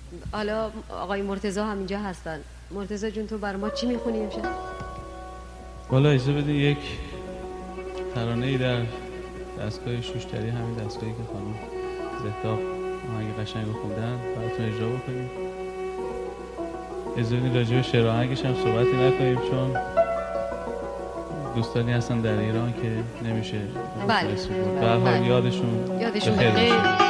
حالا آقای مرتضی هم اینجا هستن. مرتضی جون تو بر ما چی میخونی امشب؟ والا اجازه بده یک ترانه‌ای در دستگاه شوشتری، همین دستگاهی که خانم زهتاب آهنگ قشنگ خوندن براتون اجرا بکنیم. اجازه بدید راجع به شعر و آهنگش هم صحبتی نکنیم چون دوستانی هستن در ایران که نمیشه بله. به هر حال یادشون بخیر باشه.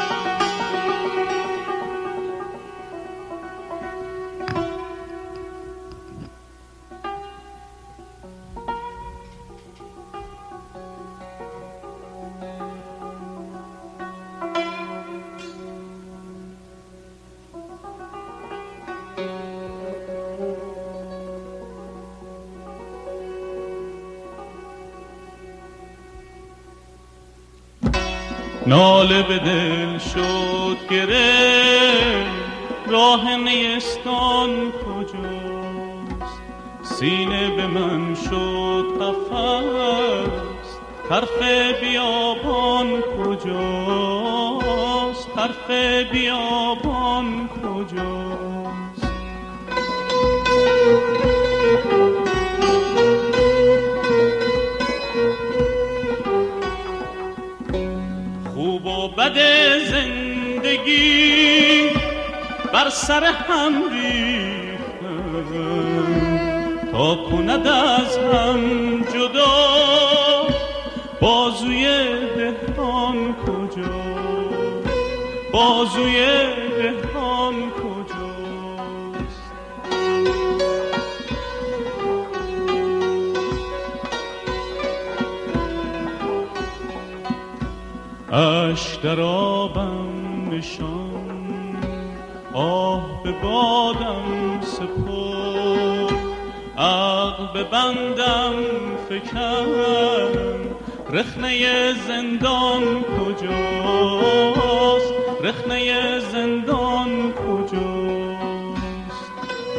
ناله به دل شد گره، راه نیستان کجاست؟ سینه به من شد قفس، طرف بیابان کجاست؟ طرف بیابان کجاست؟ خوب و بد زندگی بر سر هم ریختن تا کند از هم جدا بازوی دهان کجاست؟ بازوی دهان کجاست؟ اشک در آبم نشان، آه به بادم سپرد، عقل به بندم فکن، رخنه زندان کجاست؟ رخنه زندان کجاست؟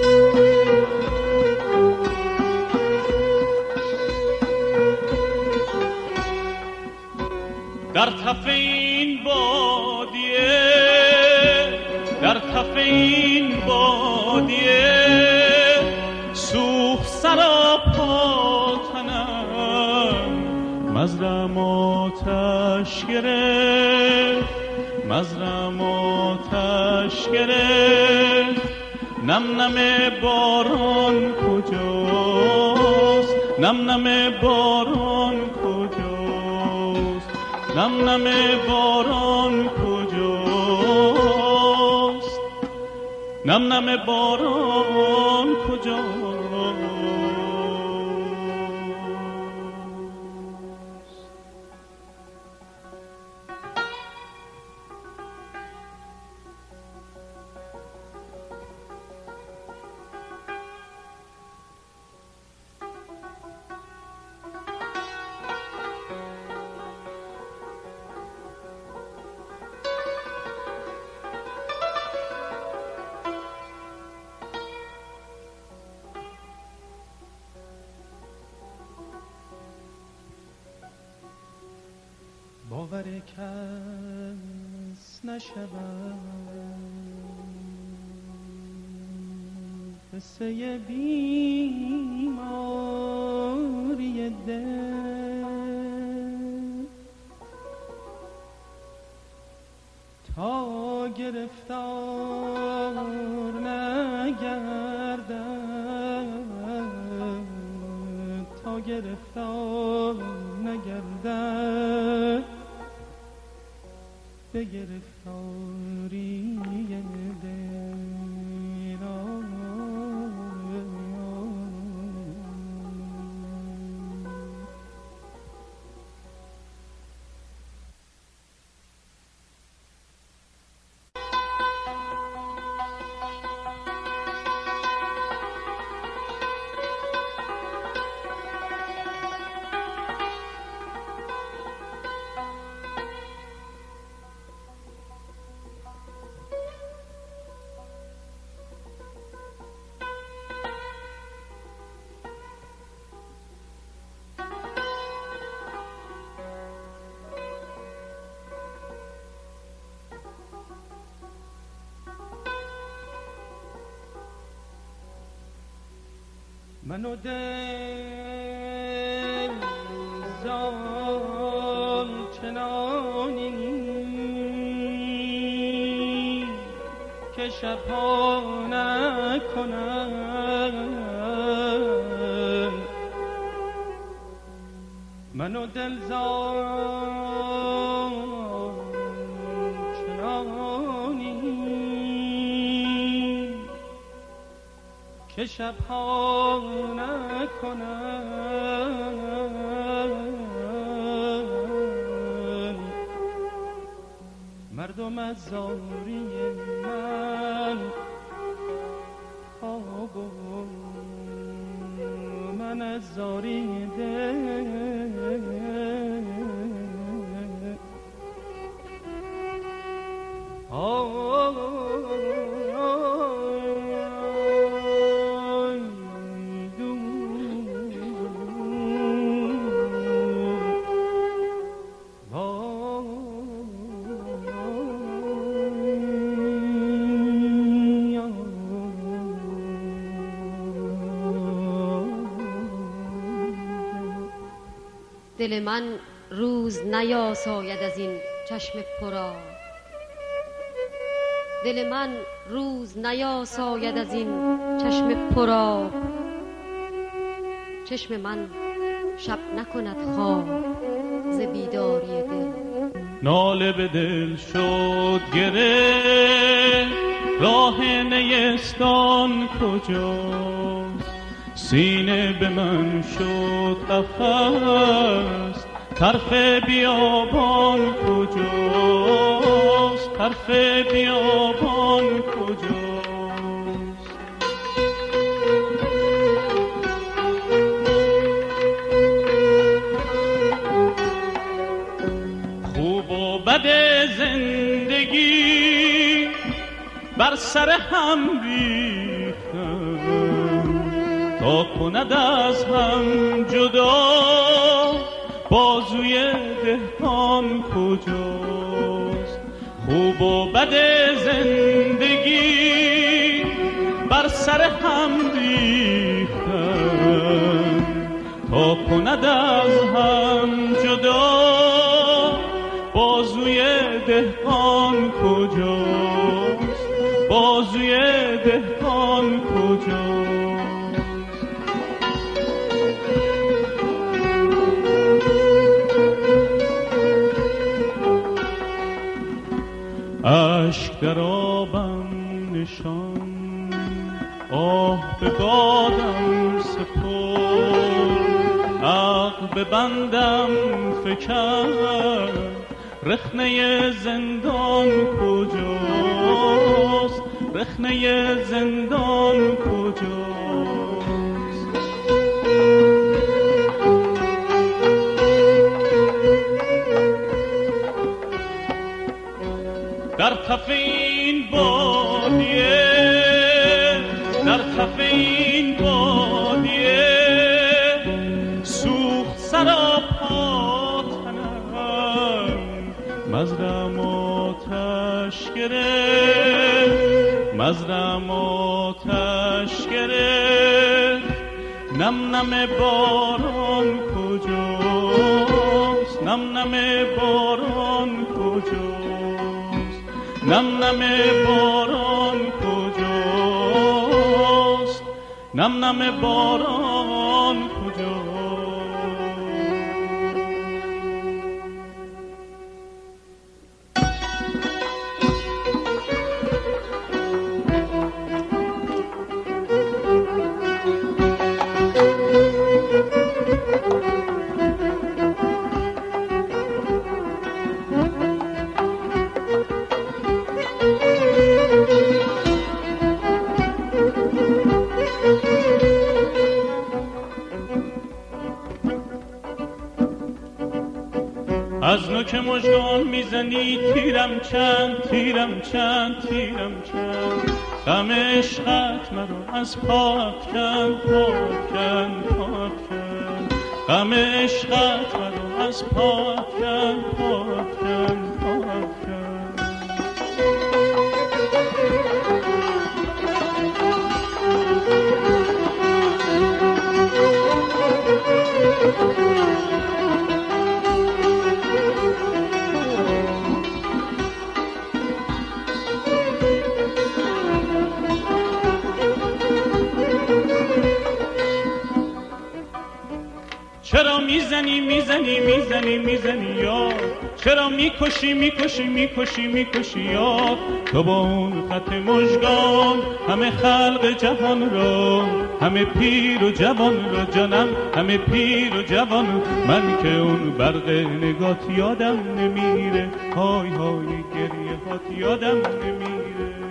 در تف این بادیه، در تف این بادیه سوخت سراپا تنم، مزرم آتش گرفت، مزرم آتش گرفت. نم نم باران کجاست؟ نم نم باران کجاست؟ نم نم باران کجاست؟ نم نم باران کجاست؟ باور کس نشود قصه بیماری دل، تا گرفتار نگردد، تا گرفتار نگردد به گرفتاری دل. منو دل زال چنانی که شبها نکنم، منو دل زال چنانی که شبها نکنم، مردم از زاری من خواب و من از زاری دل. دل من روز نیاساید از این چشم پرآب، دل من روز نیاساید از این چشم پرآب، چشم من شب نکند خواب ز بیداری دل. ناله به دل شد گره، راه نیستان کجاست؟ سینه به من شد قفس، طرف بیابان کجاست؟ طرف بیابان کجاست؟ خوب و بد زندگی بر سر هم ریختم، تا کند از هم جدا بازوی دهقان کجاست؟ خوب و بد زندگی بر سر هم ریختم، تا کند از هم جدا بازوی دهقان کجاست؟ بازوی دهقان کجاست؟ عشق در آبم نشان، آه به بادم سپرد، عقل به بندم فکند، رخنه زندان کجاست؟ رخنه زندان کجاست؟ در تف این بادیه، در تف این بادیه سوخت سراپا تنم، مزرم آتش گرفت، مزرم آتش گرفت، نم نم باران کجاست؟ نم نم باران کجاست؟ نم نم باران کجاست؟ نم نم باران کجاست؟ از نوک مژگان میزنی تیرم چند، تیرم چند، تیرم چند، غم عشقت مرا از پا افکن، پا افکن، پا افکن، غم عشقت مرا از پا افکن، پا افکن، پا افکن. میزنی میزنی میزنی میزنی یار، چرا میکشی میکشی میکشی میکشی یار. تو با اون خط مژگان همه خلق جهان رو، همه پیر و جوان رو جانم، همه پیر و جوان رو. من که اون برق نگات یادم نمیره، های های گریه هات یادم نمیره.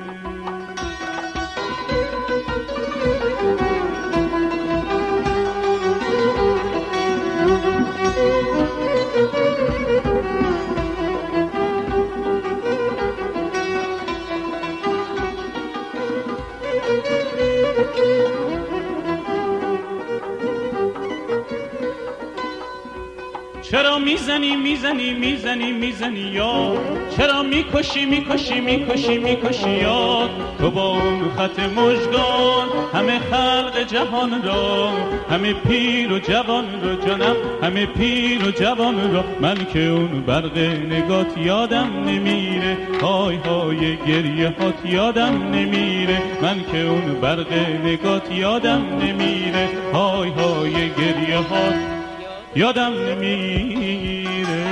چرا میزنی میزنی میزنی میزنی یار، چرا میکشی میکشی میکشی میکشی یار. تو با اون خط مژگان همه خلق جهان را، همه پیر و جوان رو جانم، همه پیر و جوان را. من که اون برق نگات یادم نمیره، های های گریه هات یادم نمیره. من که اون برق نگات یادم نمیره، های های گریه هات یادم نمیره.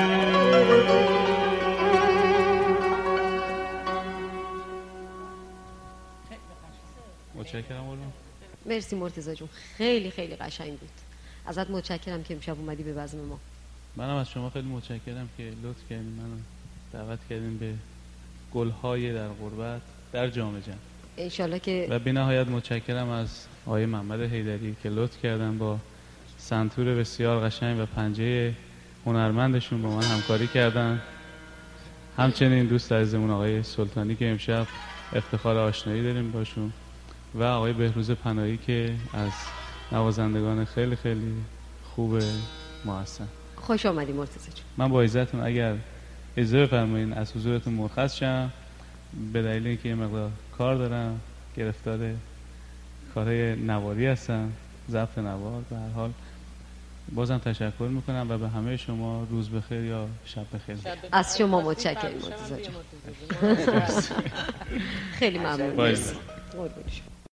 متشکرم قربان. مرسی مرتضی جون، خیلی خیلی قشنگ بود. ازت متشکرم که امشب اومدی به بزم ما. منم از شما خیلی متشکرم که لطف کردین منو دعوت کردین به گل‌های در غربت در جام جم. انشالله که و بی‌نهایت متشکرم از آقای محمد حیدری که لطف کردن با سنتور بسیار قشنگ و پنجه هنرمندشون با من همکاری کردن. همچنین دوست عزیزمون آقای سلطانی که امشب افتخار آشنایی داریم باشون و آقای بهروز پناهی که از نوازندگان خیلی خیلی خوب ما هستن. خوش آمدی مرتضی جون. من با عزتون اگر اجازه بفرمایید از حضورتون مرخص شم، به دلیل اینکه یه مقدار کار دارم، گرفتار کارهای نواری هستم، ضبط نوار. به هر حال بازم تشکر میکنم و به همه شما روز بخیر یا شب بخیر. از شما متشکرم مرتضی جون. خیلی ممنون. مرسی. قربون شما.